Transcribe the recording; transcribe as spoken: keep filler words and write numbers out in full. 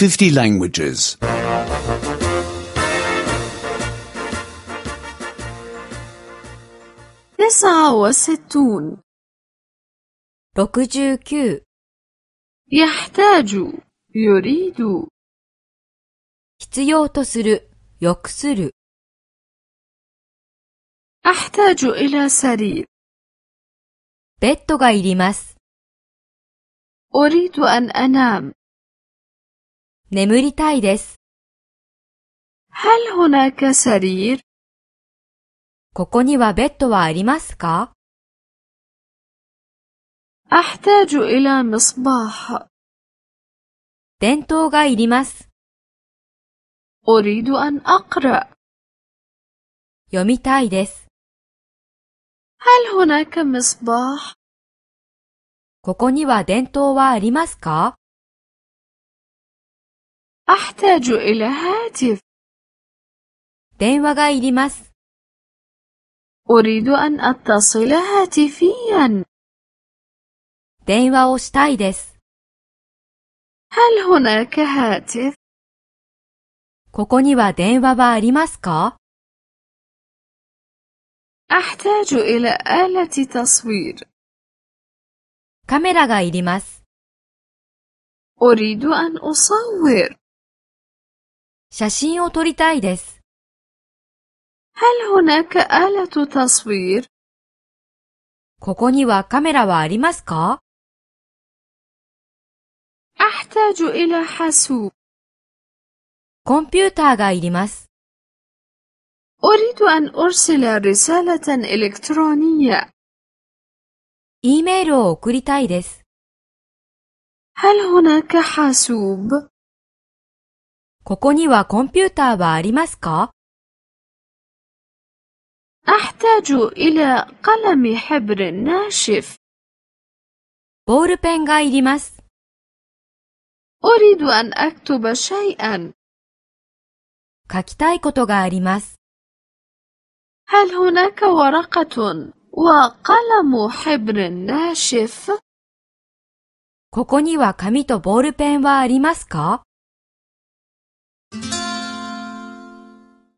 fifty languages. تسعة وستون. ろくじゅうきゅう يحتاج يريد. 必要とする、欲する。 أحتاج إلى سرير. ベッドがいります。 أريد أن أنام. 眠りたいです。 هل هناك سرير؟ ここにはベッドはありますか？ أحتاج إلى مصباح. 電灯がいります。 أريد أن أقرأ. 読みたいです。 هل هناك مصباح؟ ここには電灯はありますか？ أحتاج إلى هاتف. 電話がいります。 أريد أن أتصل هاتفيا. 電話をしたいです。 هل هناك هاتف؟ ここには電話はありますか？ أحتاج إلى آلة تصوير. カメラがいります。 أريد أن أصور. 写真を撮りたいです。 هل هناك آلة تصوير؟ ここにはカメラはありますか？ أحتاج إلى حاسوب. コンピューターがいります。 أريد أن أرسل رسالة إلكترونية. E メールを送りたいです。 هل هناك حاسوب؟ ここにはコンピューターはありますか？ أحتاج إلى قلم حبر ناشف. ボールペンがいります。 أريد أن أكتب شيئا. 書きたいことがあります。 هل هناك ورقة وقلم حبر ناشف؟ ここには紙とボールペンはありますか？